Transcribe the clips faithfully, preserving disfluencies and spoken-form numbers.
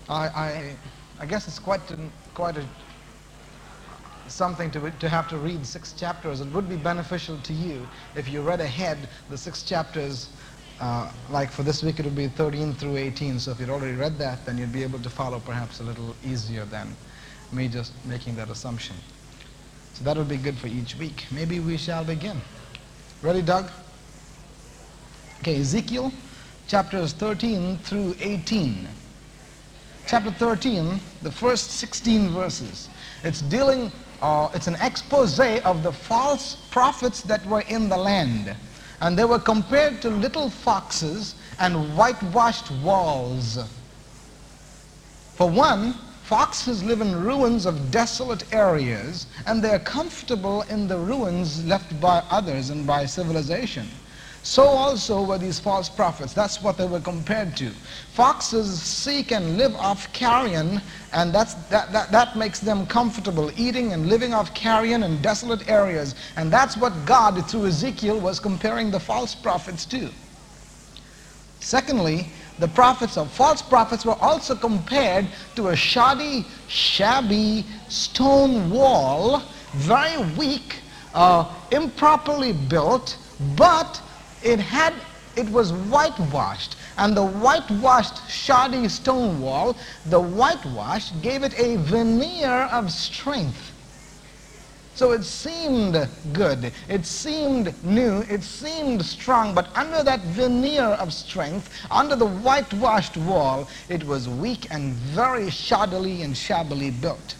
I, I, I guess it's quite, an, quite a, something to, to have to read six chapters. It would be beneficial to you if you read ahead the six chapters. Uh, like for this week it would be thirteen through eighteen, so if you'd already read that, then you'd be able to follow perhaps a little easier than me just making that assumption. So that would be good for each week. Maybe we shall begin. Ready, Doug? Okay, Ezekiel chapters thirteen through eighteen. Chapter thirteen, the first sixteen verses. It's dealing, uh, it's an expose of the false prophets that were in the land. And they were compared to little foxes and whitewashed walls. For one, foxes live in ruins of desolate areas, and they are comfortable in the ruins left by others and by civilization. So also were these false prophets. That's what they were compared to. Foxes seek and live off carrion, and that's, that, that, that makes them comfortable, eating and living off carrion in desolate areas. And that's what God, through Ezekiel, was comparing the false prophets to. Secondly, the prophets or false prophets were also compared to a shoddy, shabby stone wall, very weak, uh, improperly built, but it had it was whitewashed. And the whitewashed shoddy stone wall, the whitewash gave it a veneer of strength. So it seemed good, it seemed new, it seemed strong, but under that veneer of strength, under the whitewashed wall, it was weak and very shoddily and shabbily built.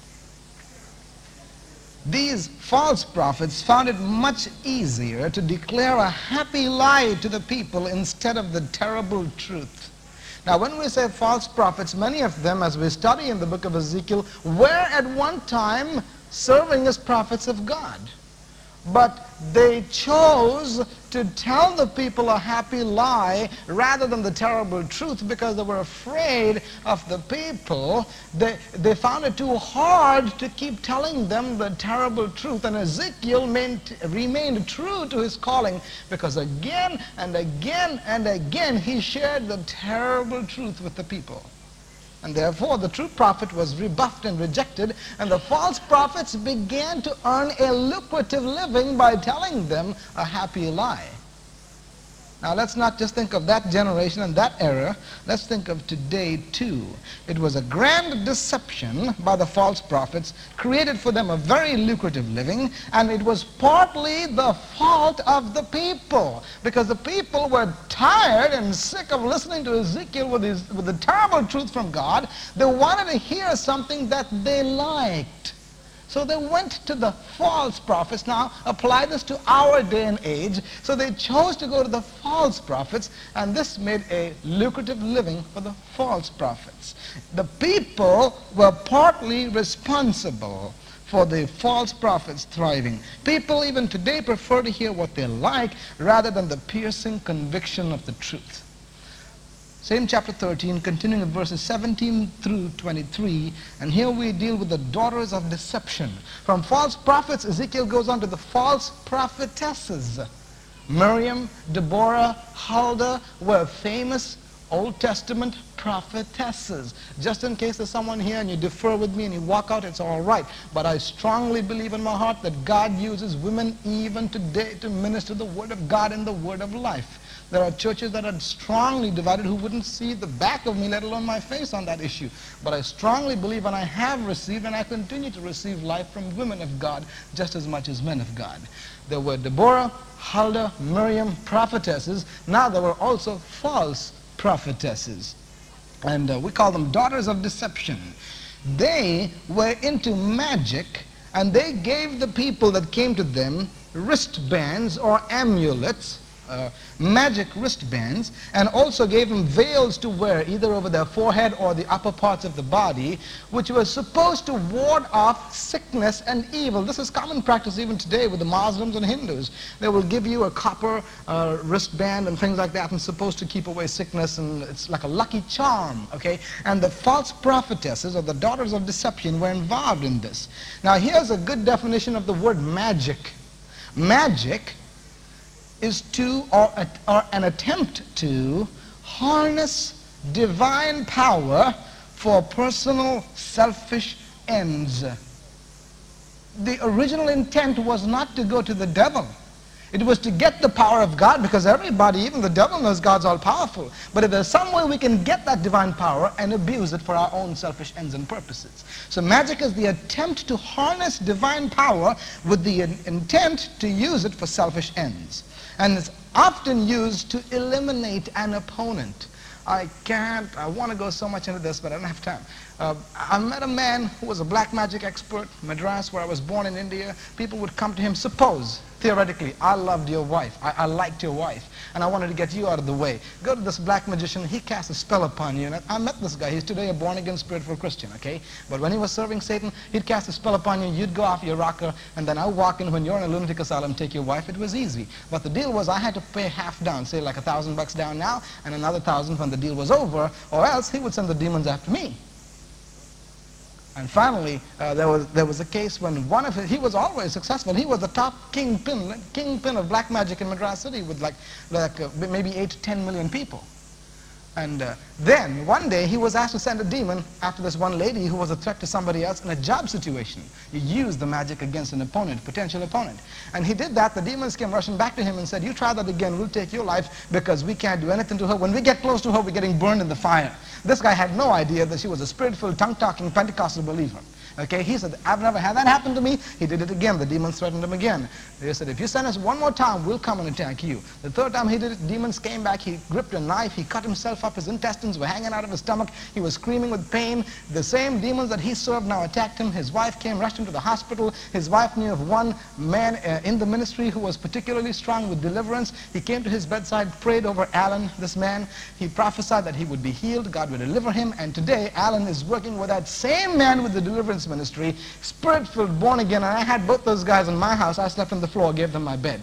These false prophets found it much easier to declare a happy lie to the people instead of the terrible truth. Now, when we say false prophets, many of them, as we study in the book of Ezekiel, were at one time serving as prophets of God. But they chose to tell the people a happy lie rather than the terrible truth because they were afraid of the people. They, they found it too hard to keep telling them the terrible truth. And Ezekiel meant, remained true to his calling because again and again and again he shared the terrible truth with the people. And therefore the true prophet was rebuffed and rejected, and the false prophets began to earn a lucrative living by telling them a happy lie. Now let's not just think of that generation and that era, let's think of today too. It was a grand deception by the false prophets, created for them a very lucrative living, and it was partly the fault of the people, because the people were tired and sick of listening to Ezekiel with, his, with the terrible truth from God. They wanted to hear something that they liked. So they went to the false prophets. Now, apply this to our day and age. So they chose to go to the false prophets, and this made a lucrative living for the false prophets. The people were partly responsible for the false prophets thriving. People even today prefer to hear what they like rather than the piercing conviction of the truth. Same chapter thirteen, continuing at verses seventeen through twenty-three, and here we deal with the daughters of deception. From false prophets, Ezekiel goes on to the false prophetesses. Miriam, Deborah, Huldah were famous Old Testament prophetesses. Just in case there's someone here and you differ with me and you walk out, it's all right. But I strongly believe in my heart that God uses women even today to minister the word of God and the word of life. There are churches that are strongly divided who wouldn't see the back of me, let alone my face, on that issue. But I strongly believe, and I have received, and I continue to receive life from women of God just as much as men of God. There were Deborah, Huldah, Miriam, prophetesses. Now there were also false prophetesses. And uh, we call them daughters of deception. They were into magic, and they gave the people that came to them wristbands or amulets, Uh, magic wristbands, and also gave them veils to wear either over their forehead or the upper parts of the body, which was supposed to ward off sickness and evil. This is common practice even today with the Muslims and Hindus. They will give you a copper uh, wristband and things like that, and supposed to keep away sickness, and it's like a lucky charm, okay? And the false prophetesses, or the daughters of deception, were involved in this. Now here's a good definition of the word magic. Magic is to, or, or an attempt to, harness divine power for personal, selfish ends. The original intent was not to go to the devil. It was to get the power of God, because everybody, even the devil, knows God's all-powerful. But if there's some way we can get that divine power and abuse it for our own selfish ends and purposes. So magic is the attempt to harness divine power with the in intent to use it for selfish ends. And it's often used to eliminate an opponent. I can't, I want to go so much into this, but I don't have time. Uh, I met a man who was a black magic expert, Madras, where I was born in India. People would come to him, suppose, theoretically, I loved your wife, I, I liked your wife, and I wanted to get you out of the way. Go to this black magician, he cast a spell upon you. And I, I met this guy, he's today a born-again spiritual Christian, okay? But when he was serving Satan, he'd cast a spell upon you, you'd go off your rocker, and then I walk in when you're in a lunatic asylum, take your wife. It was easy. But the deal was I had to pay half down, say like a thousand bucks down now, and another thousand when the deal was over, or else he would send the demons after me. And finally, uh, there was there was a case when one of his, he was always successful. He was the top kingpin kingpin of black magic in Madras City with like like uh, maybe eight to ten million people. And uh, then one day he was asked to send a demon after this one lady who was a threat to somebody else in a job situation. You use the magic against an opponent, potential opponent. And he did that. The demons came rushing back to him and said, you try that again, we'll take your life, because we can't do anything to her. When we get close to her, we're getting burned in the fire. This guy had no idea that she was a spirit-filled, tongue-talking Pentecostal believer. Okay, he said, I've never had that happen to me. He did it again. The demons threatened him again. They said, if you send us one more time, we'll come and attack you. The third time he did it, demons came back. He gripped a knife. He cut himself up. His intestines were hanging out of his stomach. He was screaming with pain. The same demons that he served now attacked him. His wife came, rushed him to the hospital. His wife knew of one man uh, in the ministry who was particularly strong with deliverance. He came to his bedside, prayed over Alan, this man. He prophesied that he would be healed. God would deliver him. And today, Alan is working with that same man with the deliverance ministry, spirit-filled, born again. And I had both those guys in my house. I slept on the floor, gave them my bed.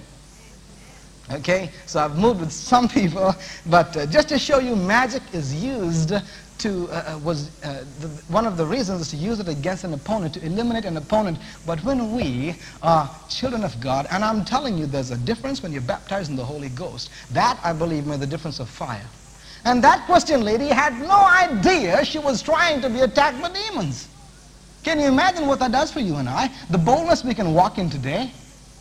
Okay, so I've moved with some people, but uh, just to show you, magic is used to, uh, was uh, the, one of the reasons is to use it against an opponent, to eliminate an opponent. But when we are children of God, and I'm telling you, there's a difference when you're baptized in the Holy Ghost. That, I believe, made the difference of fire. And that Christian lady had no idea she was trying to be attacked by demons. Can you imagine what that does for you and I? The boldness we can walk in today.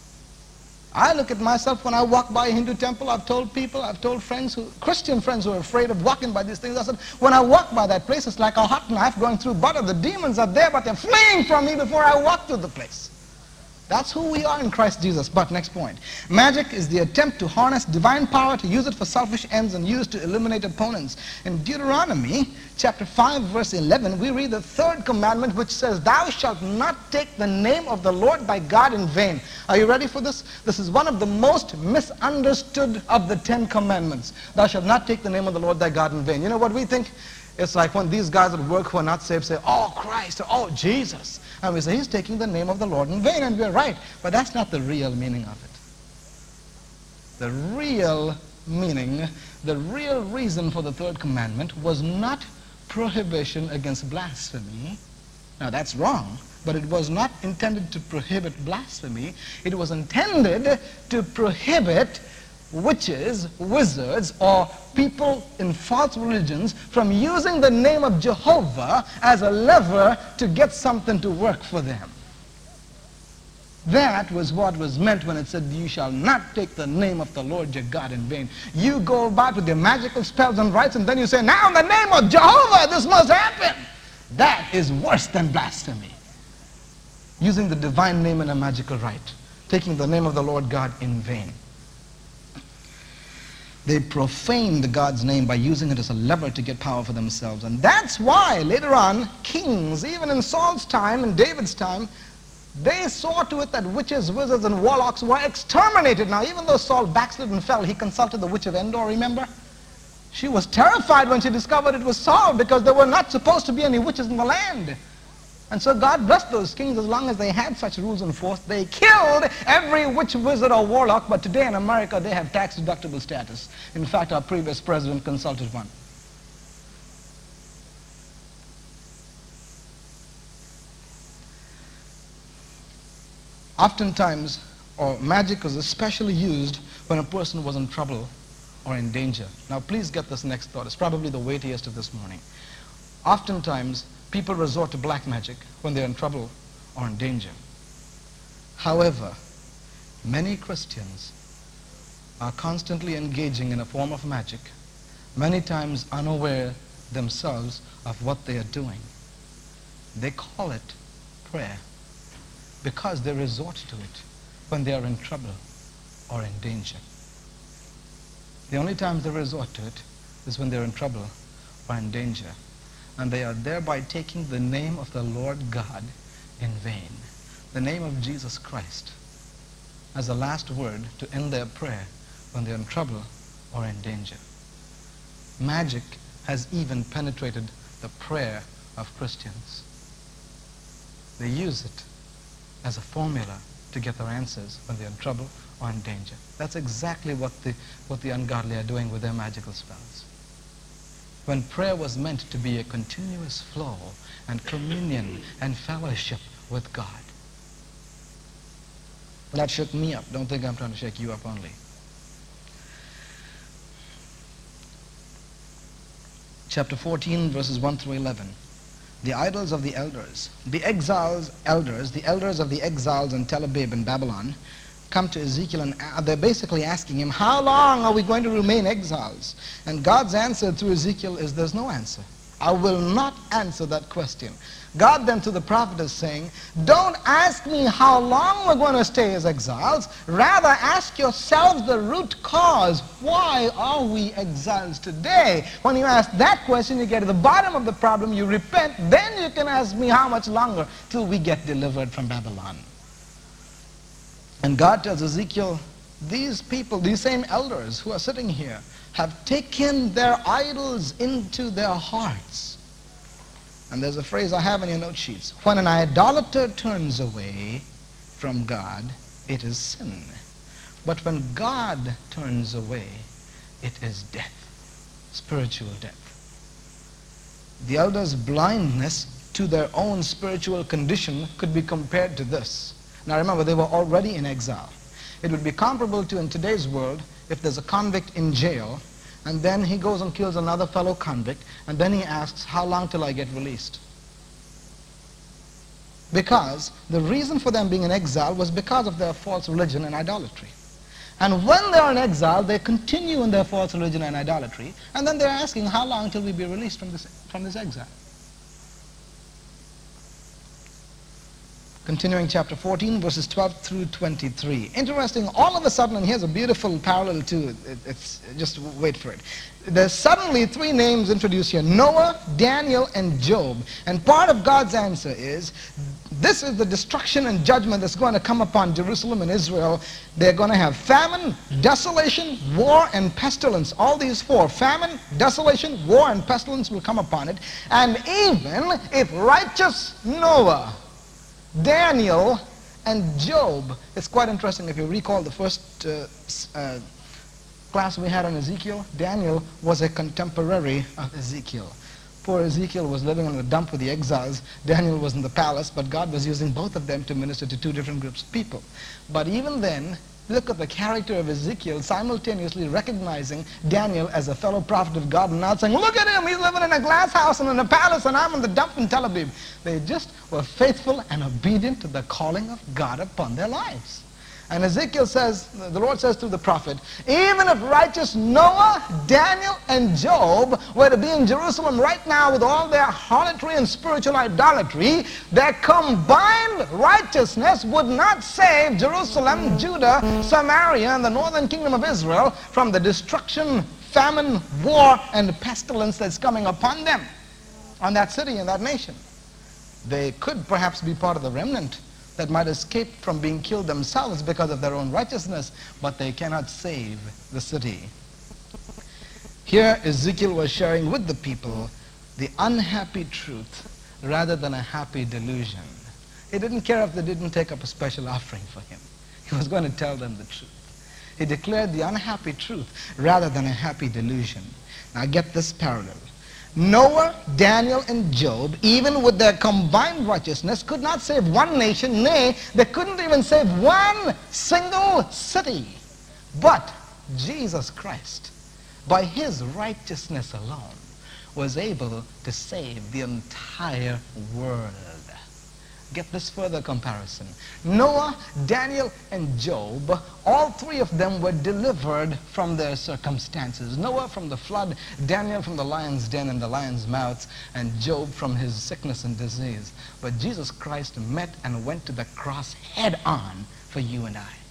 I look at myself when I walk by a Hindu temple. I've told people, I've told friends, who, Christian friends who are afraid of walking by these things. I said, when I walk by that place, it's like a hot knife going through butter. The demons are there, but they're fleeing from me before I walk through the place. That's who we are in Christ Jesus. But next point. Magic is the attempt to harness divine power, to use it for selfish ends, and use to eliminate opponents. In Deuteronomy chapter five, verse eleven, we read the third commandment, which says, thou shalt not take the name of the Lord thy God in vain. Are you ready for this? This is one of the most misunderstood of the Ten Commandments. Thou shalt not take the name of the Lord thy God in vain. You know what we think? It's like when these guys at work who are not saved say, oh Christ, or oh Jesus. And we say, he's taking the name of the Lord in vain, and we're right. But that's not the real meaning of it. The real meaning, the real reason for the third commandment was not prohibition against blasphemy. Now that's wrong, but it was not intended to prohibit blasphemy. It was intended to prohibit witches, wizards, or people in false religions from using the name of Jehovah as a lever to get something to work for them. That was what was meant when it said, you shall not take the name of the Lord your God in vain. You go about with your magical spells and rites, and then you say, now in the name of Jehovah this must happen. That is worse than blasphemy. Using the divine name in a magical rite. Taking the name of the Lord God in vain. They profaned God's name by using it as a lever to get power for themselves. And that's why later on, kings, even in Saul's time, in David's time, they saw to it that witches, wizards, and warlocks were exterminated. Now, even though Saul backslid and fell, he consulted the witch of Endor, remember? She was terrified when she discovered it was Saul, because there were not supposed to be any witches in the land. And so God blessed those kings as long as they had such rules in force. They killed every witch, wizard, or warlock, but today in America they have tax-deductible status. In fact, our previous president consulted one. Oftentimes, or magic was especially used when a person was in trouble or in danger. Now please get this next thought. It's probably the weightiest of this morning. Oftentimes, people resort to black magic when they're in trouble or in danger. However, many Christians are constantly engaging in a form of magic, many times unaware themselves of what they are doing. They call it prayer because they resort to it when they are in trouble or in danger. The only time they resort to it is when they're in trouble or in danger, and they are thereby taking the name of the Lord God in vain, the name of Jesus Christ, as the last word to end their prayer when they're in trouble or in danger. Magic has even penetrated the prayer of Christians. They use it as a formula to get their answers when they're in trouble or in danger. That's exactly what the, what the ungodly are doing with their magical spells. When prayer was meant to be a continuous flow and communion and fellowship with God. That shook me up. Don't think I'm trying to shake you up only. Chapter fourteen, verses one through eleven. The idols of the elders. The exiles, elders, the elders of the exiles in Tel Aviv in Babylon come to Ezekiel and they're basically asking him, how long are we going to remain exiles? And God's answer through Ezekiel is there's no answer. I will not answer that question. God then to the prophet is saying, don't ask me how long we're going to stay as exiles. Rather ask yourselves the root cause. Why are we exiles today? When you ask that question, you get to the bottom of the problem, you repent, then you can ask me how much longer till we get delivered from Babylon. And God tells Ezekiel, these people, these same elders who are sitting here, have taken their idols into their hearts. And there's a phrase I have in your note sheets. When an idolater turns away from God, it is sin. But when God turns away, it is death, spiritual death. The elders' blindness to their own spiritual condition could be compared to this. Now remember, they were already in exile. It would be comparable to in today's world if there's a convict in jail and then he goes and kills another fellow convict and then he asks, how long till I get released? Because the reason for them being in exile was because of their false religion and idolatry. And when they're in exile, they continue in their false religion and idolatry, and then they're asking, how long till we be released from this, from this exile? Continuing chapter fourteen, verses twelve through twenty-three. Interesting, all of a sudden, and here's a beautiful parallel to it, it's, just wait for it. There's suddenly three names introduced here, Noah, Daniel, and Job. And part of God's answer is, this is the destruction and judgment that's going to come upon Jerusalem and Israel. They're going to have famine, desolation, war, and pestilence. All these four, famine, desolation, war, and pestilence will come upon it. And even if righteous Noah, Daniel, and Job, it's quite interesting if you recall the first uh, uh, class we had on Ezekiel, Daniel was a contemporary of Ezekiel. Poor Ezekiel was living in a dump with the exiles. Daniel was in the palace, but God was using both of them to minister to two different groups of people. But even then, look at the character of Ezekiel simultaneously recognizing Daniel as a fellow prophet of God and not saying, look at him, he's living in a glass house and in a palace and I'm in the dump in Tel Aviv. They just were faithful and obedient to the calling of God upon their lives. And Ezekiel says, the Lord says through the prophet, even if righteous Noah, Daniel, and Job were to be in Jerusalem right now with all their harlotry and spiritual idolatry, their combined righteousness would not save Jerusalem, Judah, Samaria, and the northern kingdom of Israel from the destruction, famine, war, and pestilence that's coming upon them, on that city and that nation. They could perhaps be part of the remnant that might escape from being killed themselves because of their own righteousness, but they cannot save the city. Here Ezekiel was sharing with the people the unhappy truth rather than a happy delusion. He didn't care if they didn't take up a special offering for him. He was going to tell them the truth. He declared the unhappy truth rather than a happy delusion. Now get this parallel. Noah, Daniel, and Job, even with their combined righteousness, could not save one nation. Nay, they couldn't even save one single city. But Jesus Christ, by his righteousness alone, was able to save the entire world. Get this further comparison. Noah, Daniel, and Job, all three of them were delivered from their circumstances. Noah from the flood, Daniel from the lion's den and the lion's mouth, and Job from his sickness and disease. But Jesus Christ met and went to the cross head on for you and I.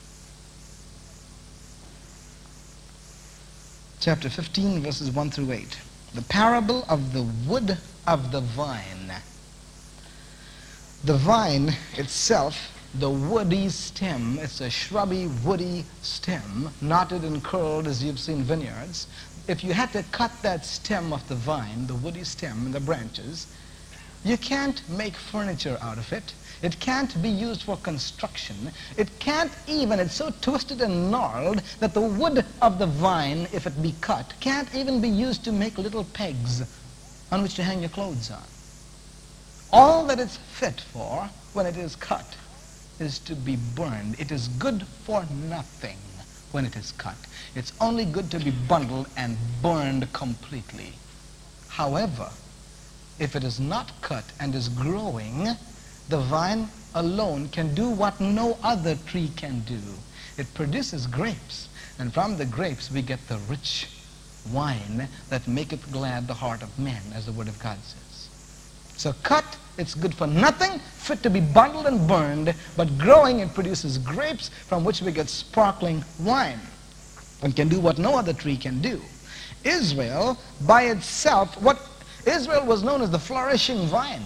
Chapter fifteen, verses one through eight. The parable of the wood of the vine. The vine itself, the woody stem, it's a shrubby, woody stem, knotted and curled as you've seen vineyards. If you had to cut that stem of the vine, the woody stem and the branches, you can't make furniture out of it. It can't be used for construction. It can't even, it's so twisted and gnarled that the wood of the vine, if it be cut, can't even be used to make little pegs on which to hang your clothes on. All that it's fit for when it is cut is to be burned. It is good for nothing when it is cut. It's only good to be bundled and burned completely. However, if it is not cut and is growing, the vine alone can do what no other tree can do. It produces grapes, and from the grapes we get the rich wine that maketh glad the heart of men, as the word of God says. So cut, it's good for nothing, fit to be bundled and burned, but growing, it produces grapes from which we get sparkling wine and can do what no other tree can do. Israel, by itself, what Israel was known as the flourishing vine.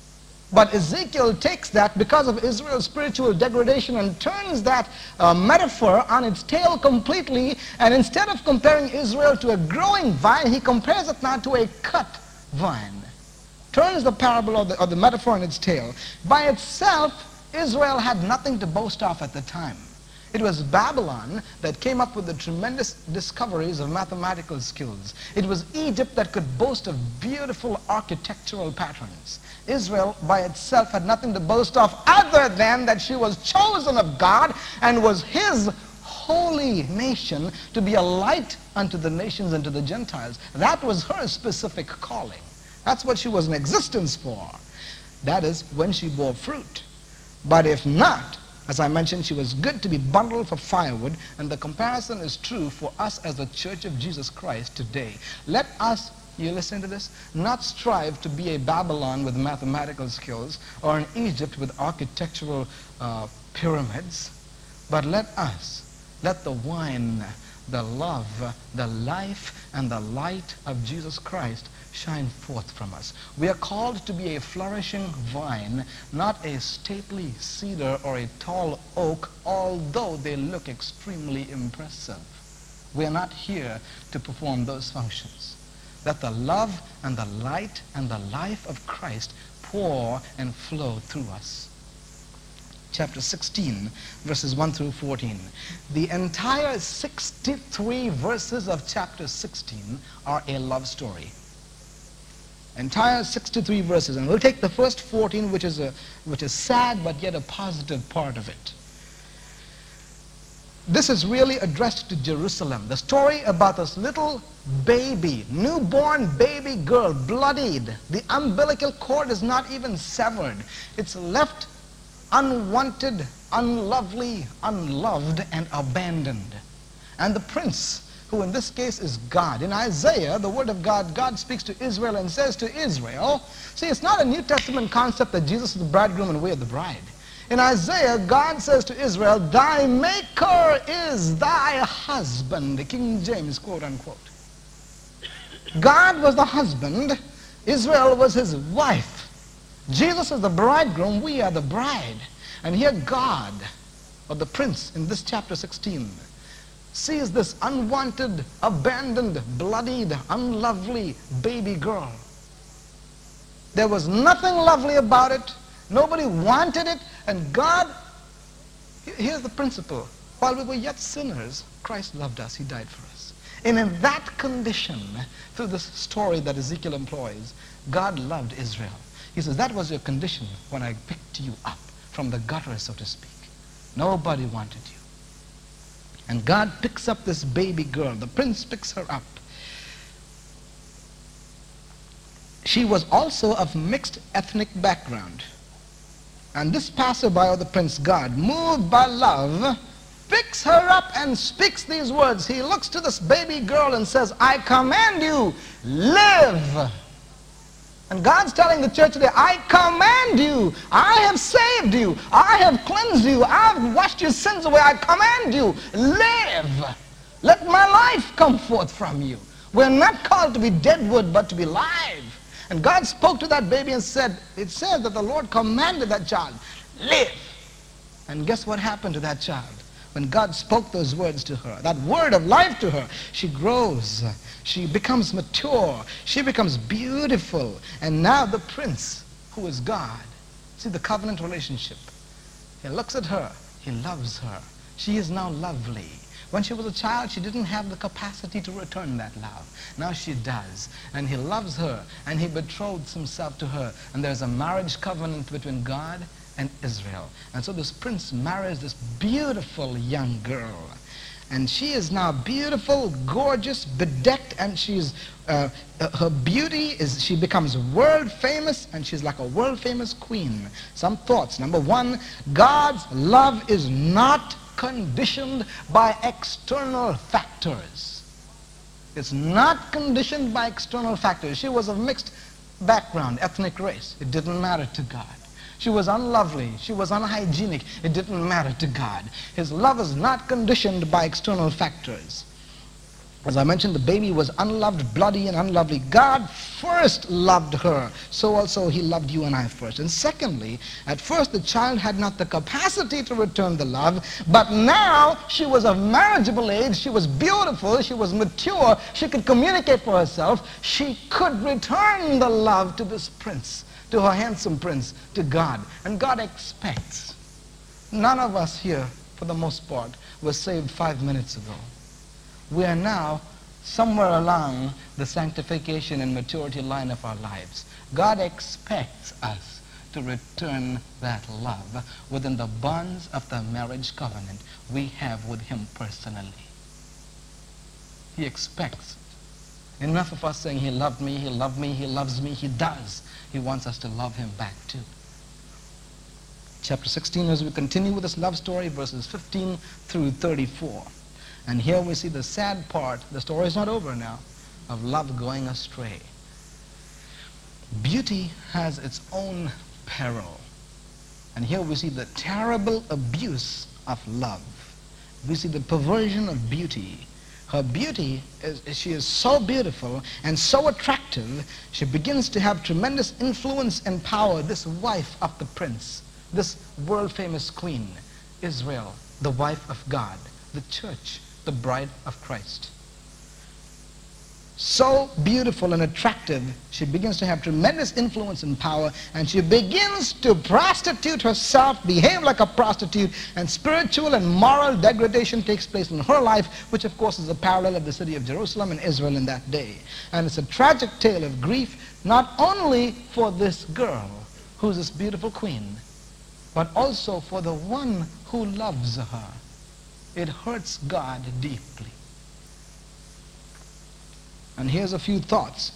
But Ezekiel takes that because of Israel's spiritual degradation and turns that uh, metaphor on its tail completely, and instead of comparing Israel to a growing vine, he compares it now to a cut vine. Turns the parable or the, or the metaphor on its tail. By itself, Israel had nothing to boast of at the time. It was Babylon that came up with the tremendous discoveries of mathematical skills. It was Egypt that could boast of beautiful architectural patterns. Israel by itself had nothing to boast of other than that she was chosen of God and was his holy nation to be a light unto the nations and to the Gentiles. That was her specific calling. That's what she was in existence for. That is when she bore fruit. But if not, as I mentioned, she was good to be bundled for firewood, and the comparison is true for us as the Church of Jesus Christ today. Let us, you listen to this, not strive to be a Babylon with mathematical skills or an Egypt with architectural uh, pyramids, but let us, let the wine, the love, the life, and the light of Jesus Christ shine forth from us. We are called to be a flourishing vine, not a stately cedar or a tall oak, although they look extremely impressive. We are not here to perform those functions. Let the love and the light and the life of Christ pour and flow through us. Chapter sixteen, verses one through fourteen. The entire sixty-three verses of chapter sixteen are a love story. Entire sixty-three verses, and we'll take the first fourteen, which is a which is sad but yet a positive part of it. This is really addressed to Jerusalem. The story about this little baby, newborn baby girl, bloodied. The umbilical cord is not even severed. It's left unwanted, unlovely, unloved, and abandoned. And the prince, who in this case is God. In Isaiah, the word of God, God speaks to Israel and says to Israel, see, it's not a New Testament concept that Jesus is the bridegroom and we are the bride. In Isaiah, God says to Israel, thy maker is thy husband, King James, quote unquote. God was the husband, Israel was his wife. Jesus is the bridegroom, we are the bride. And here God, or the prince in this chapter sixteen, sees this unwanted, abandoned, bloodied, unlovely baby girl. There was nothing lovely about it. Nobody wanted it. And God, here's the principle. While we were yet sinners, Christ loved us. He died for us. And in that condition, through this story that Ezekiel employs, God loved Israel. He says, that was your condition when I picked you up from the gutter, so to speak. Nobody wanted you. And God picks up this baby girl. The prince picks her up. She was also of mixed ethnic background. And this passerby, or the Prince God, moved by love, picks her up and speaks these words. He looks to this baby girl and says, I command you, live. And God's telling the church today, I command you, I have saved you, I have cleansed you, I've washed your sins away, I command you, live. Let my life come forth from you. We're not called to be dead wood, but to be live. And God spoke to that baby and said, it says that the Lord commanded that child, live. And guess what happened to that child? When God spoke those words to her, that word of life to her, she grows, she becomes mature, she becomes beautiful. And now the prince, who is God, see the covenant relationship. He looks at her, he loves her. She is now lovely. When she was a child, she didn't have the capacity to return that love. Now she does. And he loves her, and he betroths himself to her. And there's a marriage covenant between God and Israel. And so this prince marries this beautiful young girl. And she is now beautiful, gorgeous, bedecked, and she's, uh, her beauty is, she becomes world famous, and she's like a world famous queen. Some thoughts. Number one, God's love is not conditioned by external factors. It's not conditioned by external factors. She was of mixed background, ethnic race. It didn't matter to God. She was unlovely. She was unhygienic. It didn't matter to God. His love is not conditioned by external factors. As I mentioned, the baby was unloved, bloody, and unlovely. God first loved her, so also he loved you and I first. And secondly, at first the child had not the capacity to return the love, but now she was of marriageable age, she was beautiful, she was mature, she could communicate for herself, she could return the love to this prince, to her handsome prince, to God. And God expects. None of us here, for the most part, were saved five minutes ago. We are now somewhere along the sanctification and maturity line of our lives. God expects us to return that love within the bonds of the marriage covenant we have with him personally. He expects it. Enough of us saying he loved me, he loved me, he loves me. He does. He wants us to love him back too. Chapter sixteen, as we continue with this love story, verses fifteen through thirty-four. And here we see the sad part, the story is not over now, of love going astray. Beauty has its own peril. And here we see the terrible abuse of love. We see the perversion of beauty. Her beauty, is, she is so beautiful and so attractive, she begins to have tremendous influence and power, this wife of the prince, this world-famous queen, Israel, the wife of God, the church, the bride of Christ. So beautiful and attractive, she begins to have tremendous influence and power, and she begins to prostitute herself, behave like a prostitute, and spiritual and moral degradation takes place in her life, which of course is a parallel of the city of Jerusalem and Israel in that day. And it's a tragic tale of grief, not only for this girl, who's this beautiful queen, but also for the one who loves her. It hurts God deeply. And here's a few thoughts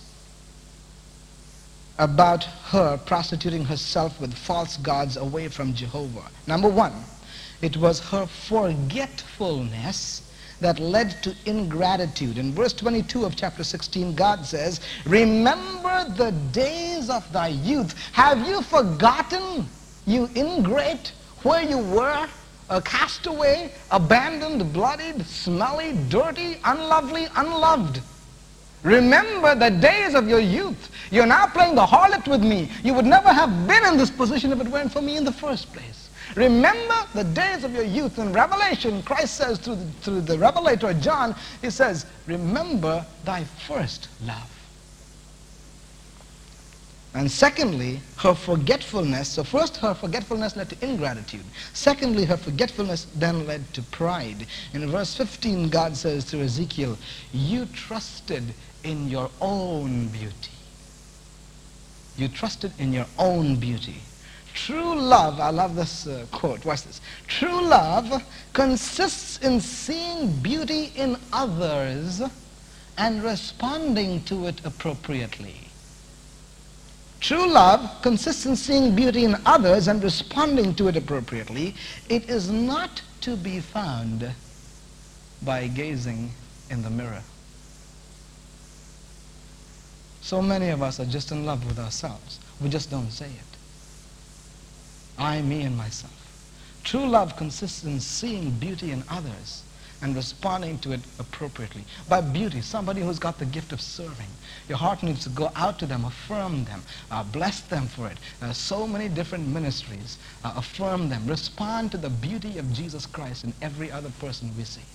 about her prostituting herself with false gods away from Jehovah. Number one, it was her forgetfulness that led to ingratitude. In verse twenty-two of chapter sixteen, God says, remember the days of thy youth. Have you forgotten, you ingrate, where you were? A castaway, abandoned, bloodied, smelly, dirty, unlovely, unloved. Remember the days of your youth. You're now playing the harlot with me. You would never have been in this position if it weren't for me in the first place. Remember the days of your youth. In Revelation, Christ says through the, through the revelator John, he says, remember thy first love. And secondly, her forgetfulness. So first, her forgetfulness led to ingratitude. Secondly, her forgetfulness then led to pride. In verse fifteen, God says to Ezekiel, you trusted in your own beauty. You trusted in your own beauty. True love, I love this uh, quote, watch this. True love consists in seeing beauty in others and responding to it appropriately. True love consists in seeing beauty in others and responding to it appropriately. It is not to be found by gazing in the mirror. So many of us are just in love with ourselves. We just don't say it. I, me, and myself. True love consists in seeing beauty in others and responding to it appropriately. By beauty, somebody who's got the gift of serving. Your heart needs to go out to them, affirm them, uh, bless them for it. There are so many different ministries. Uh, affirm them. Respond to the beauty of Jesus Christ in every other person we see.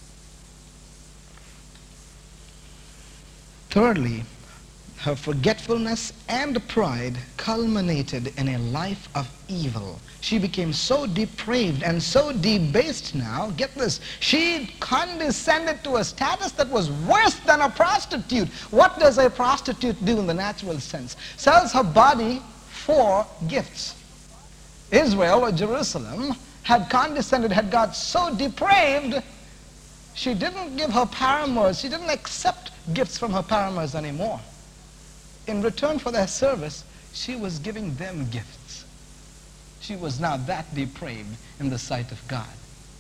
Thirdly, her forgetfulness and pride culminated in a life of evil. She became so depraved and so debased now, get this, she condescended to a status that was worse than a prostitute. What does a prostitute do in the natural sense? Sells her body for gifts. Israel, or Jerusalem, had condescended, had got so depraved, she didn't give her paramours, she didn't accept gifts from her paramours anymore. In return for their service, she was giving them gifts. She was now that depraved in the sight of God.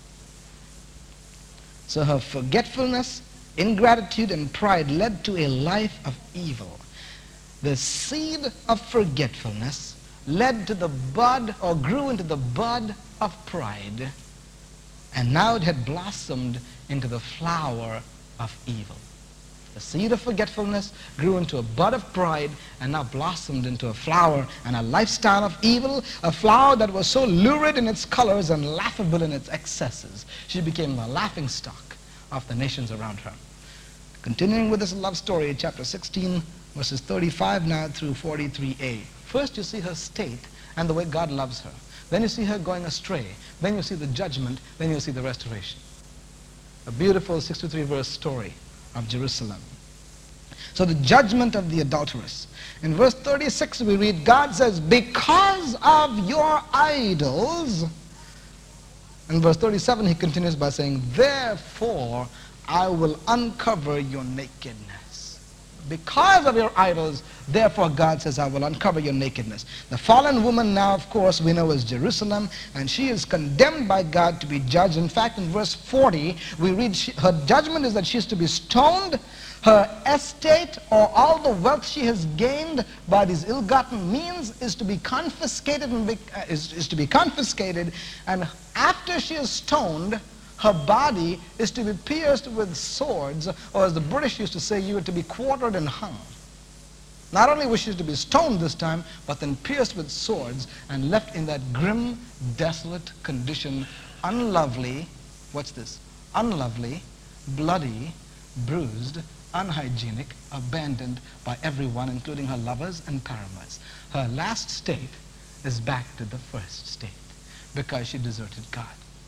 So her forgetfulness, ingratitude, and pride led to a life of evil. The seed of forgetfulness led to the bud, or grew into the bud of pride, and now it had blossomed into the flower of evil. The seed of forgetfulness grew into a bud of pride and now blossomed into a flower and a lifestyle of evil, a flower that was so lurid in its colors and laughable in its excesses. She became the laughingstock of the nations around her. Continuing with this love story, chapter sixteen, verses thirty-five now through forty-three a. First you see her state and the way God loves her. Then you see her going astray. Then you see the judgment. Then you see the restoration. A beautiful sixty-three verse story of Jerusalem. So the judgment of the adulteress. In verse thirty-six we read, God says, because of your idols. In verse thirty-seven he continues by saying, therefore I will uncover your nakedness. Because of your idols, therefore God says, I will uncover your nakedness. The fallen woman now, of course, we know is Jerusalem, and she is condemned by God to be judged. In fact, in verse forty, we read she, her judgment is that she is to be stoned. Her estate, or all the wealth she has gained by these ill-gotten means, is to be confiscated and be, uh, is, is to be confiscated. And after she is stoned, her body is to be pierced with swords, or as the British used to say, you were to be quartered and hung. Not only was she to be stoned this time, but then pierced with swords and left in that grim, desolate condition, unlovely, what's this? Unlovely, bloody, bruised, unhygienic, abandoned by everyone, including her lovers and paramours. Her last state is back to the first state, because she deserted God.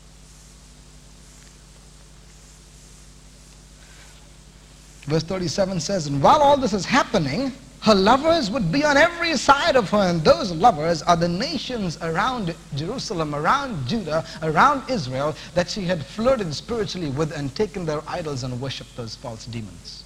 Verse thirty-seven says, and while all this is happening, her lovers would be on every side of her, and those lovers are the nations around Jerusalem, around Judah, around Israel, that she had flirted spiritually with and taken their idols and worshipped those false demons.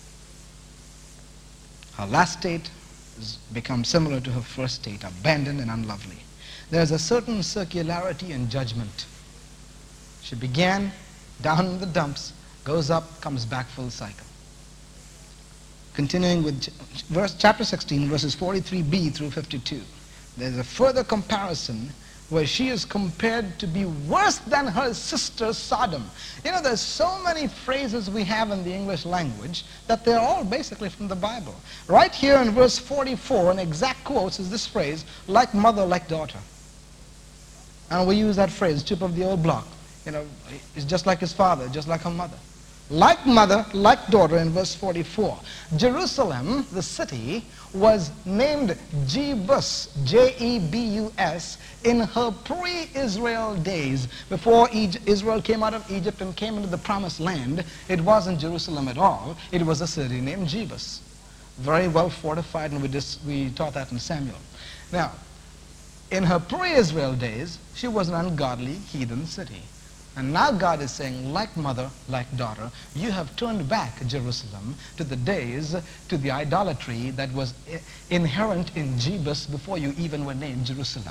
Her last state has become similar to her first state, abandoned and unlovely. There's a certain circularity in judgment. She began down in the dumps, goes up, comes back full cycle. Continuing with verse, chapter sixteen, verses forty-three b through fifty-two. There's a further comparison where she is compared to be worse than her sister Sodom. You know, there's so many phrases we have in the English language that they're all basically from the Bible. Right here in verse forty-four, an exact quote is this phrase, like mother, like daughter. And we use that phrase, chip of the old block. You know, he's just like his father, just like her mother. Like mother, like daughter in verse forty-four. Jerusalem, the city, was named Jebus, J E B U S, in her pre-Israel days. Before Israel came out of Egypt and came into the promised land, it wasn't Jerusalem at all. It was a city named Jebus. Very well fortified, and we, just, we taught that in Samuel. Now, in her pre-Israel days, she was an ungodly heathen city. And now God is saying, like mother, like daughter, you have turned back Jerusalem to the days, to the idolatry that was inherent in Jebus before you even were named Jerusalem.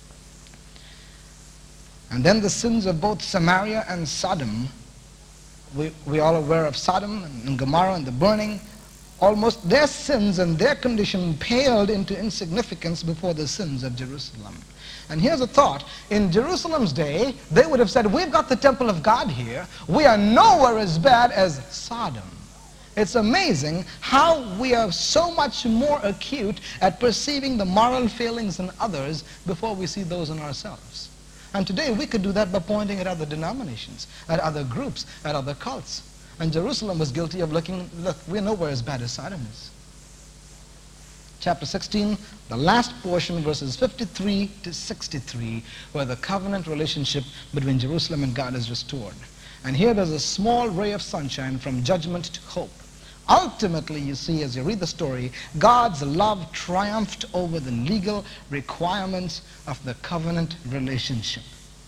And then the sins of both Samaria and Sodom, we, we all aware of Sodom and Gomorrah and the burning. Almost their sins and their condition paled into insignificance before the sins of Jerusalem. And here's a thought. In Jerusalem's day, they would have said, we've got the temple of God here. We are nowhere as bad as Sodom. It's amazing how we are so much more acute at perceiving the moral failings in others before we see those in ourselves. And today we could do that by pointing at other denominations, at other groups, at other cults. And Jerusalem was guilty of looking, look, we're nowhere as bad as Sodom is. Chapter sixteen, the last portion, verses fifty-three to sixty-three, where the covenant relationship between Jerusalem and God is restored. And here there's a small ray of sunshine from judgment to hope. Ultimately, you see, as you read the story, God's love triumphed over the legal requirements of the covenant relationship.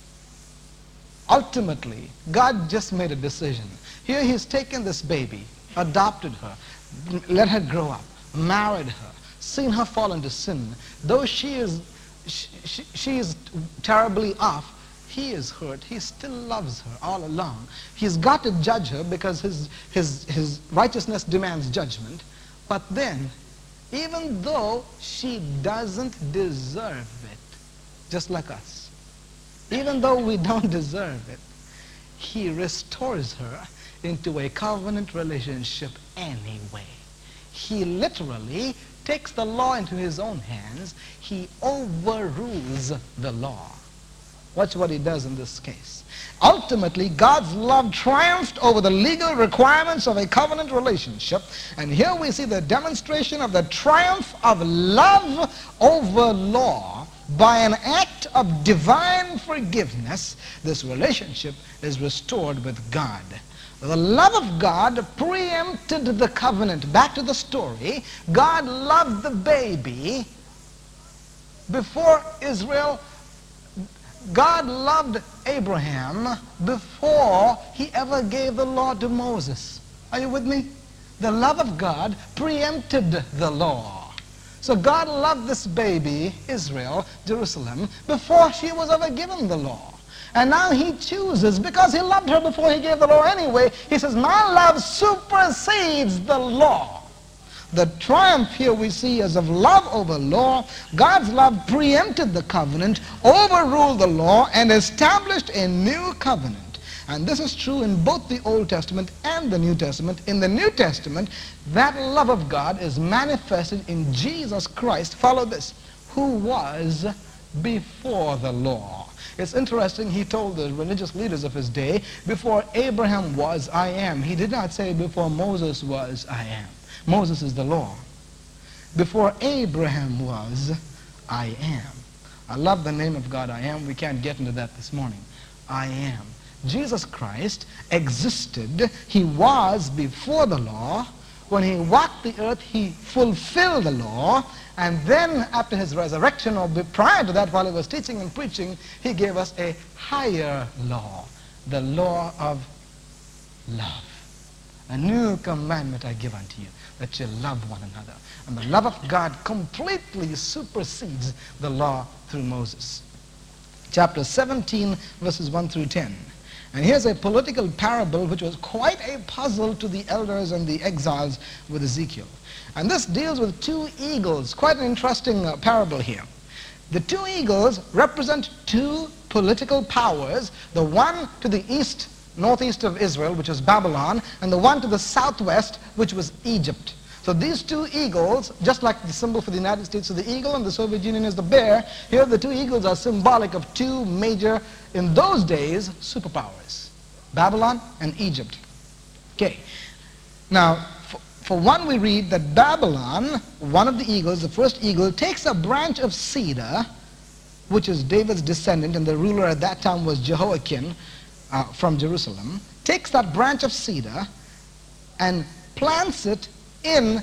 Ultimately, God just made a decision. Here he's taken this baby, adopted her, let her grow up, married her, seen her fall into sin. Though she is, she, she, she is terribly off, he is hurt. He still loves her all along. He's got to judge her because his, his, his righteousness demands judgment. But then, even though she doesn't deserve it, just like us, even though we don't deserve it, he restores her into a covenant relationship anyway. He literally takes the law into his own hands. He overrules the law. Watch what he does in this case. Ultimately, God's love triumphed over the legal requirements of a covenant relationship. And here we see the demonstration of the triumph of love over law. By an act of divine forgiveness, this relationship is restored with God. The love of God preempted the covenant. Back to the story. God loved the baby before Israel. God loved Abraham before he ever gave the law to Moses. Are you with me? The love of God preempted the law. So God loved this baby, Israel, Jerusalem, before she was ever given the law. And now he chooses, because he loved her before he gave the law anyway, he says, my love supersedes the law. The triumph here we see is of love over law. God's love preempted the covenant, overruled the law, and established a new covenant. And this is true in both the Old Testament and the New Testament. In the New Testament, that love of God is manifested in Jesus Christ, follow this, who was before the law. It's interesting, he told the religious leaders of his day, before Abraham was, I am. He did not say before Moses was, I am. Moses is the law. Before Abraham was, I am. I love the name of God, I am. We can't get into that this morning. I am. Jesus Christ existed. He was before the law. When he walked the earth, he fulfilled the law. And then after his resurrection, or prior to that, while he was teaching and preaching, he gave us a higher law, the law of love. A new commandment I give unto you, that you love one another. And the love of God completely supersedes the law through Moses. Chapter seventeen, verses one through ten. And here's a political parable which was quite a puzzle to the elders and the exiles with Ezekiel. And this deals with two eagles, quite an interesting uh, parable here. The two eagles represent two political powers, the one to the east, northeast of Israel, which was Babylon, and the one to the southwest, which was Egypt. So these two eagles, just like the symbol for the United States is the eagle and the Soviet Union is the bear, here the two eagles are symbolic of two major, in those days, superpowers, Babylon and Egypt. Okay. Now, for, for one we read that Babylon, one of the eagles, the first eagle, takes a branch of cedar, which is David's descendant, and the ruler at that time was Jehoiakim, Uh, from Jerusalem, takes that branch of cedar and plants it in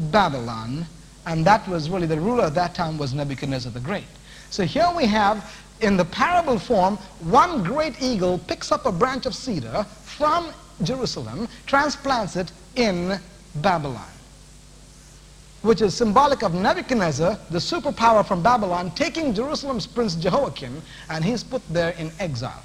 Babylon, and that was really the ruler at that time was Nebuchadnezzar the Great. So here we have in the parable form, one great eagle picks up a branch of cedar from Jerusalem, transplants it in Babylon, which is symbolic of Nebuchadnezzar, the superpower from Babylon, taking Jerusalem's prince Jehoiakim, and he's put there in exile.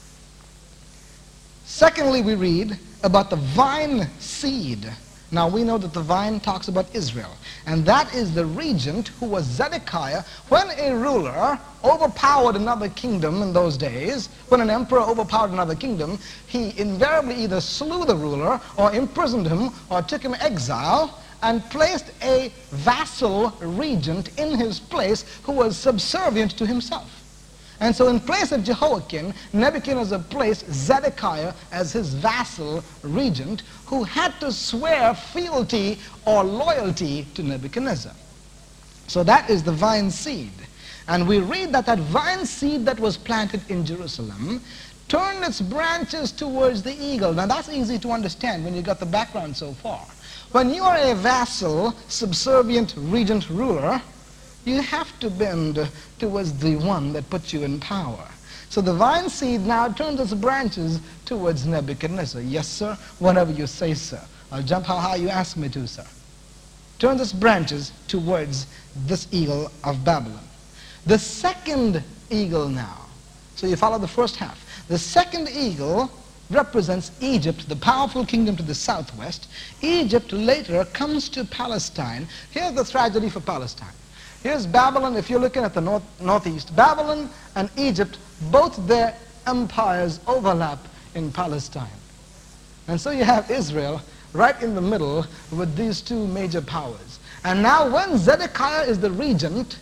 Secondly, we read about the vine seed. Now we know that the vine talks about Israel, and that is the regent who was Zedekiah. When a ruler overpowered another kingdom in those days, when an emperor overpowered another kingdom, he invariably either slew the ruler or imprisoned him or took him exile and placed a vassal regent in his place who was subservient to himself. And so in place of Jehoiakim, Nebuchadnezzar placed Zedekiah as his vassal regent who had to swear fealty or loyalty to Nebuchadnezzar. So that is the vine seed. And we read that that vine seed that was planted in Jerusalem turned its branches towards the eagle. Now that's easy to understand when you got the background so far. When you are a vassal, subservient regent ruler, you have to bend towards the one that puts you in power. So the vine seed now turns its branches towards Nebuchadnezzar. Yes, sir, whatever you say, sir. I'll jump how high you ask me to, sir. Turns its branches towards this eagle of Babylon. The second eagle now, so you follow the first half. The second eagle represents Egypt, the powerful kingdom to the southwest. Egypt later comes to Palestine. Here's the tragedy for Palestine. Here's Babylon, if you're looking at the north, northeast. Babylon and Egypt, both their empires overlap in Palestine. And so you have Israel right in the middle with these two major powers. And now when Zedekiah is the regent,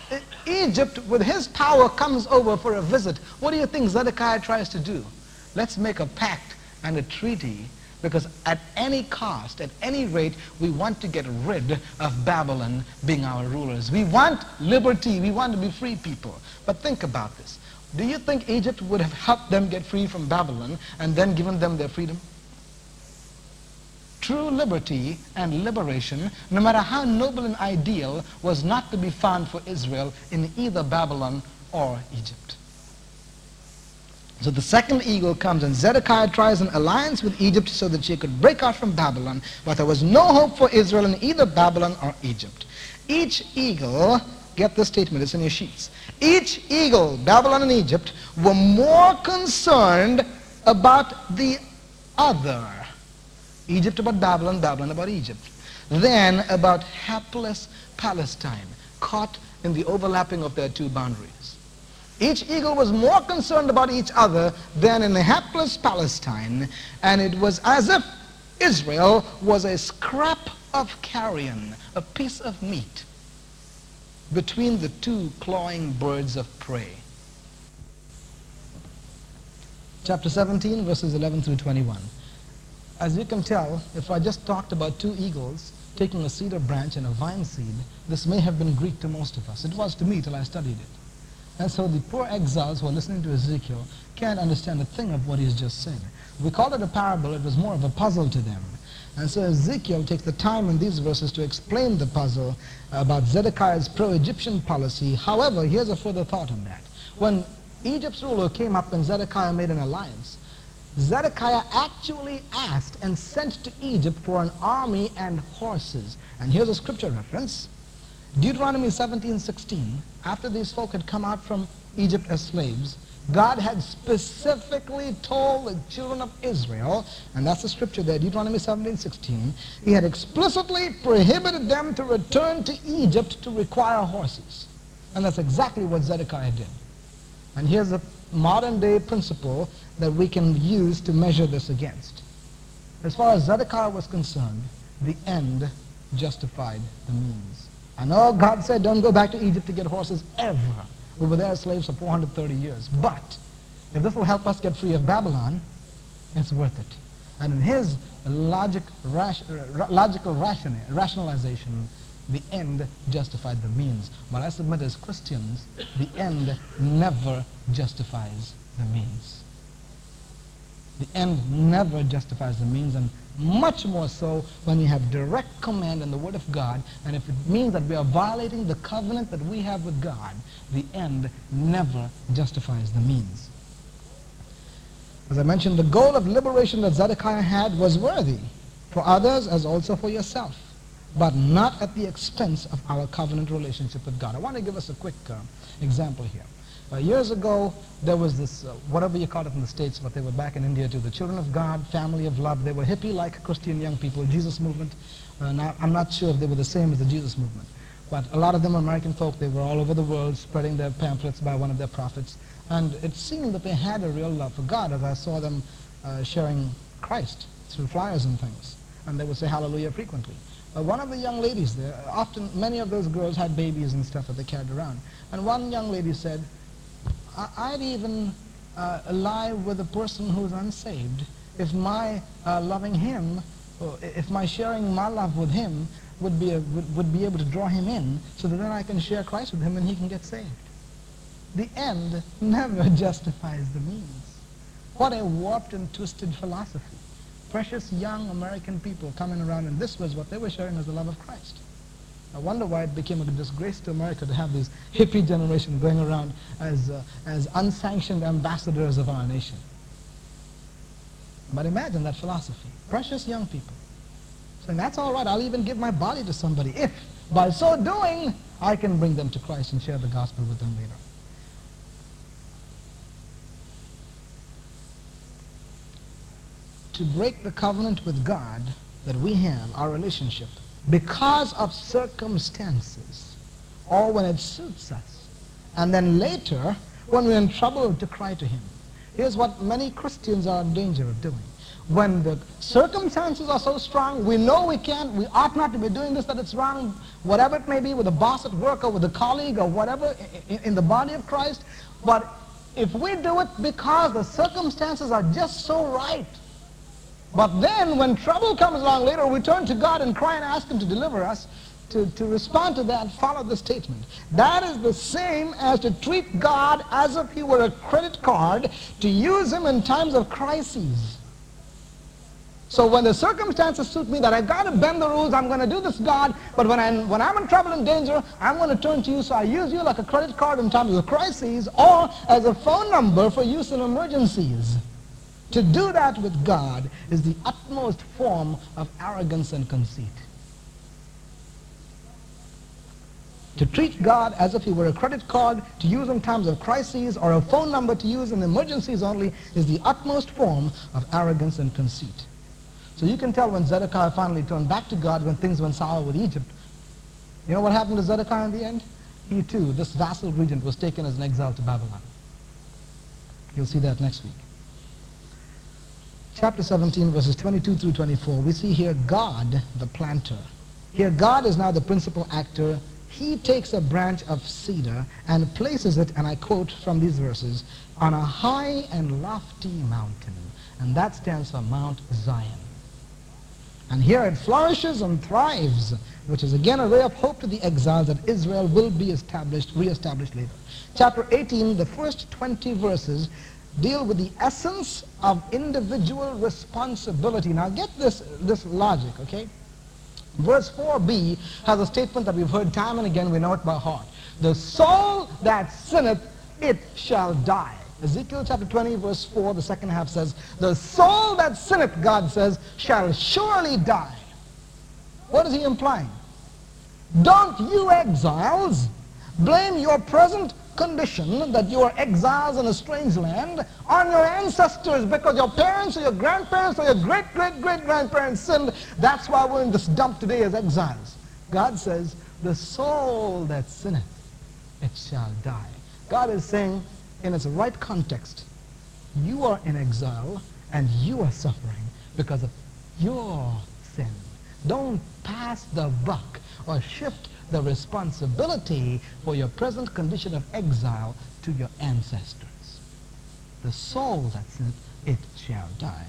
Egypt with his power comes over for a visit. What do you think Zedekiah tries to do? Let's make a pact and a treaty, because at any cost, at any rate, we want to get rid of Babylon being our rulers. We want liberty. We want to be free people. But think about this. Do you think Egypt would have helped them get free from Babylon and then given them their freedom? True liberty and liberation, no matter how noble an ideal, was not to be found for Israel in either Babylon or Egypt. So the second eagle comes, and Zedekiah tries an alliance with Egypt so that she could break out from Babylon, but there was no hope for Israel in either Babylon or Egypt. Each eagle, get this statement, it's in your sheets. Each eagle, Babylon and Egypt, were more concerned about the other. Egypt about Babylon, Babylon about Egypt, than about hapless Palestine, caught in the overlapping of their two boundaries. Each eagle was more concerned about each other than in hapless Palestine, and it was as if Israel was a scrap of carrion, a piece of meat, between the two clawing birds of prey. Chapter seventeen, verses eleven through twenty-one. As you can tell, if I just talked about two eagles taking a cedar branch and a vine seed, this may have been Greek to most of us. It was to me till I studied it. And so the poor exiles who are listening to Ezekiel can't understand a thing of what he's just said. We called it a parable. It was more of a puzzle to them. And so Ezekiel takes the time in these verses to explain the puzzle about Zedekiah's pro-Egyptian policy. However, here's a further thought on that. When Egypt's ruler came up and Zedekiah made an alliance, Zedekiah actually asked and sent to Egypt for an army and horses. And here's a scripture reference. Deuteronomy seventeen sixteen, after these folk had come out from Egypt as slaves, God had specifically told the children of Israel, and that's the scripture there, Deuteronomy seventeen sixteen, he had explicitly prohibited them to return to Egypt to require horses. And that's exactly what Zedekiah did. And here's a modern day principle that we can use to measure this against. As far as Zedekiah was concerned, the end justified the means. I know God said don't go back to Egypt to get horses ever. We were there as slaves for four hundred thirty years. But if this will help us get free of Babylon, it's worth it. And in his logic, rash, logical ration, rationalization, the end justified the means. But I submit as Christians, the end never justifies the means. The end never justifies the means, and Much more so when we have direct command in the Word of God, and if it means that we are violating the covenant that we have with God, the end never justifies the means. As I mentioned, the goal of liberation that Zedekiah had was worthy for others as also for yourself, but not at the expense of our covenant relationship with God. I want to give us a quick uh, example here. Uh, years ago, there was this, uh, whatever you call it in the States, but they were back in India too, the Children of God, Family of Love. They were hippie-like Christian young people, Jesus movement. Uh, now, I'm not sure if they were the same as the Jesus movement, but a lot of them were American folk. They were all over the world spreading their pamphlets by one of their prophets. And it seemed that they had a real love for God, as I saw them uh, sharing Christ through flyers and things. And they would say hallelujah frequently. Uh, one of the young ladies there, often many of those girls had babies and stuff that they carried around. And one young lady said, I'd even uh, lie with a person who's unsaved if my uh, loving him, or if my sharing my love with him would be, a, would, would be able to draw him in, so that then I can share Christ with him and he can get saved. The end never justifies the means. What a warped and twisted philosophy. Precious young American people coming around, and this was what they were sharing as the love of Christ. I wonder why it became a disgrace to America to have this hippie generation going around as, uh, as unsanctioned ambassadors of our nation. But imagine that philosophy. Precious young people saying, that's all right, I'll even give my body to somebody if, by so doing, I can bring them to Christ and share the gospel with them later. To break the covenant with God that we have, our relationship, because of circumstances, or when it suits us, and then later, when we're in trouble, to cry to him. Here's what many Christians are in danger of doing. When the circumstances are so strong, we know we can't, we ought not to be doing this, that it's wrong, whatever it may be, with a boss at work or with a colleague or whatever in, in the body of Christ. But if we do it because the circumstances are just so right, but then when trouble comes along later, we turn to God and cry and ask him to deliver us. To, to respond to that, follow the statement. That is the same as to treat God as if he were a credit card, to use him in times of crises. So when the circumstances suit me that I've got to bend the rules, I'm going to do this, God, but when I'm, when I'm in trouble and danger, I'm going to turn to you, so I use you like a credit card in times of crises, or as a phone number for use in emergencies. To do that with God is the utmost form of arrogance and conceit. To treat God as if he were a credit card to use in times of crises, or a phone number to use in emergencies only, is the utmost form of arrogance and conceit. So you can tell when Zedekiah finally turned back to God when things went sour with Egypt. You know what happened to Zedekiah in the end? He too, this vassal regent, was taken as an exile to Babylon. You'll see that next week. Chapter seventeen, verses twenty-two through twenty-four, we see here God, the planter. Here God is now the principal actor. He takes a branch of cedar and places it, and I quote from these verses, on a high and lofty mountain. And that stands for Mount Zion. And here it flourishes and thrives, which is again a ray of hope to the exiles that Israel will be established, re-established later. Chapter eighteen, the first twenty verses, deal with the essence of individual responsibility. Now get this, this logic, okay? Verse four b has a statement that we've heard time and again, we know it by heart. The soul that sinneth, it shall die. Ezekiel chapter twenty, verse four, the second half says, the soul that sinneth, God says, shall surely die. What is he implying? Don't you exiles blame your present condition, that you are exiles in a strange land, on your ancestors, because your parents or your grandparents or your great-great-great-grandparents sinned. That's why we're in this dump today as exiles. God says, the soul that sinneth, it shall die. God is saying, in its right context, you are in exile and you are suffering because of your sin. Don't pass the buck or shift the responsibility for your present condition of exile to your ancestors. The soul that sinneth, it shall die.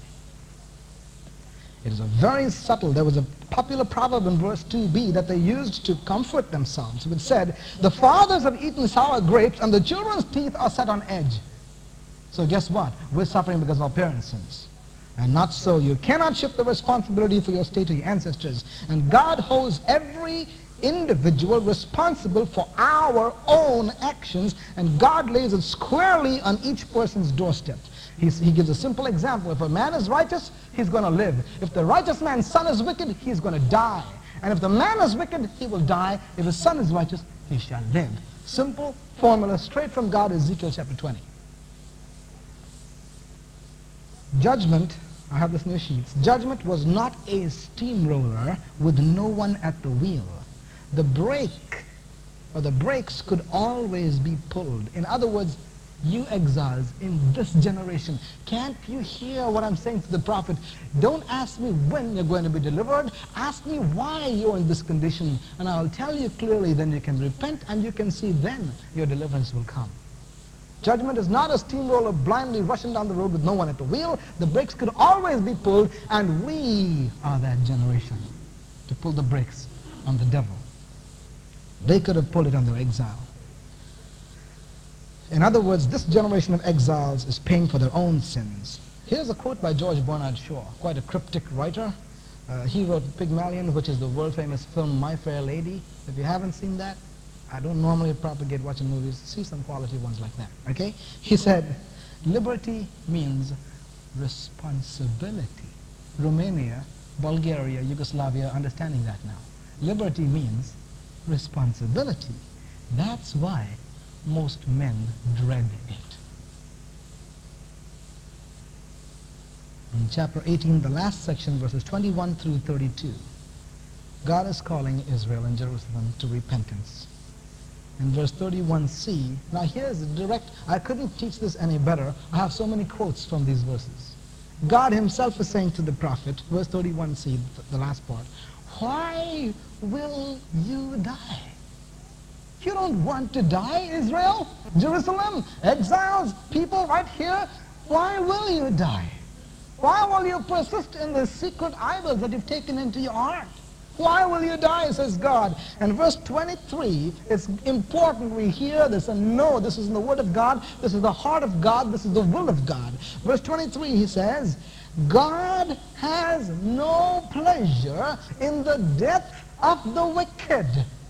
It is a very subtle, there was a popular proverb in verse two b that they used to comfort themselves, which said, the fathers have eaten sour grapes and the children's teeth are set on edge. So guess what? We're suffering because of our parents' sins. And not so. You cannot shift the responsibility for your state to your ancestors. And God holds every individual responsible for our own actions, and God lays it squarely on each person's doorstep. He's, he gives a simple example. If a man is righteous, he's going to live. If the righteous man's son is wicked, he's going to die. And if the man is wicked, he will die. If his son is righteous, he shall live. Simple formula straight from God, Ezekiel chapter twenty. Judgment, I have this in your sheets. Judgment was not a steamroller with no one at the wheel. The brake, or the brakes, could always be pulled. In other words, you exiles in this generation, can't you hear what I'm saying to the prophet? Don't ask me when you're going to be delivered. Ask me why you're in this condition, and I'll tell you clearly. Then you can repent, and you can see then your deliverance will come. Judgment is not a steamroller blindly rushing down the road with no one at the wheel. The brakes could always be pulled, and we are that generation to pull the brakes on the devil. They could have pulled it on their exile. In other words, this generation of exiles is paying for their own sins. Here's a quote by George Bernard Shaw, quite a cryptic writer. Uh, he wrote Pygmalion, which is the world-famous film My Fair Lady. If you haven't seen that, I don't normally propagate watching movies. See some quality ones like that, okay? He said, liberty means responsibility. Romania, Bulgaria, Yugoslavia, understanding that now. Liberty means responsibility. That's why most men dread it. In chapter eighteen, the last section, verses twenty-one through thirty-two, God is calling Israel and Jerusalem to repentance. In verse thirty-one c, now here's the direct, I couldn't teach this any better. I have so many quotes from these verses. God himself is saying to the prophet, verse thirty-one c, the last part, why will you die? You don't want to die, Israel, Jerusalem, exiles, people right here. Why will you die? Why will you persist in the secret idols that you've taken into your heart? Why will you die, says God. And verse twenty-three, it's important we hear this and know this is in the Word of God, this is the heart of God, this is the will of God. Verse twenty-three, he says, God has no pleasure in the death of the wicked.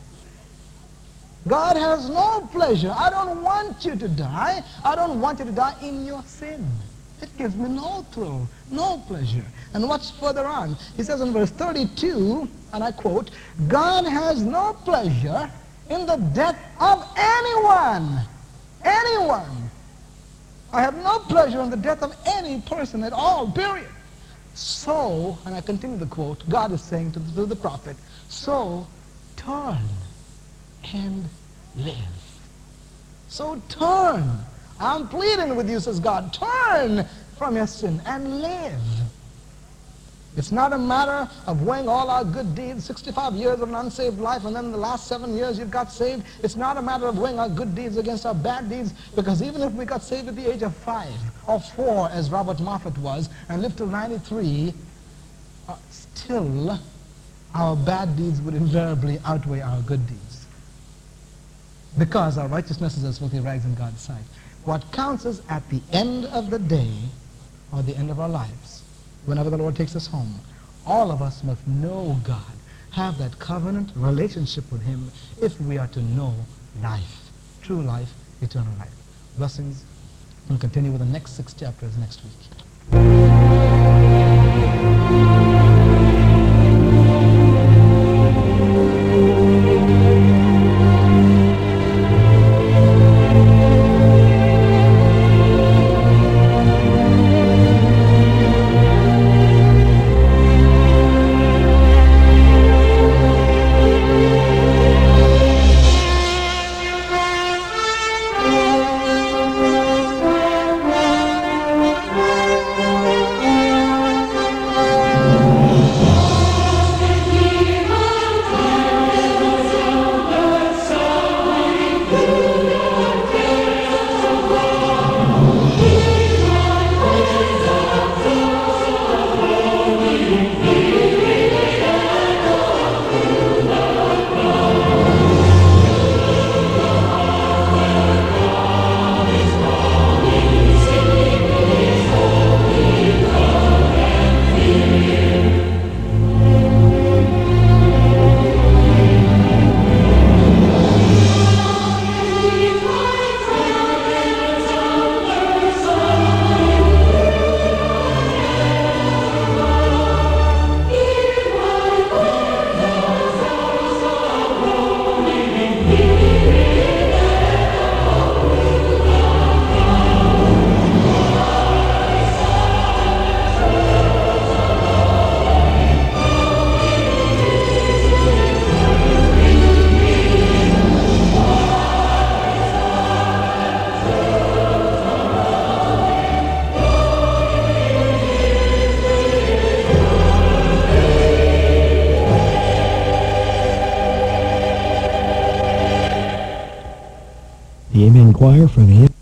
God has no pleasure. I don't want you to die. I don't want you to die in your sin. It gives me no thrill, no pleasure. And what's further on? He says in verse thirty-two, and I quote, God has no pleasure in the death of anyone. Anyone. I have no pleasure in the death of any person at all, period. So, and I continue the quote, God is saying to the, to the prophet, so turn and live. So turn. I'm pleading with you, says God, turn from your sin and live. It's not a matter of weighing all our good deeds, sixty-five years of an unsaved life, and then the last seven years you got saved. It's not a matter of weighing our good deeds against our bad deeds, because even if we got saved at the age of five or four, as Robert Moffat was, and lived till ninety-three, uh, still our bad deeds would invariably outweigh our good deeds, because our righteousness is as filthy rags in God's sight. What counts is at the end of the day, or the end of our lives, whenever the Lord takes us home, all of us must know God, have that covenant relationship with him, if we are to know life, true life, eternal life. Blessings. We'll continue with the next six chapters next week. the Amen Choir from the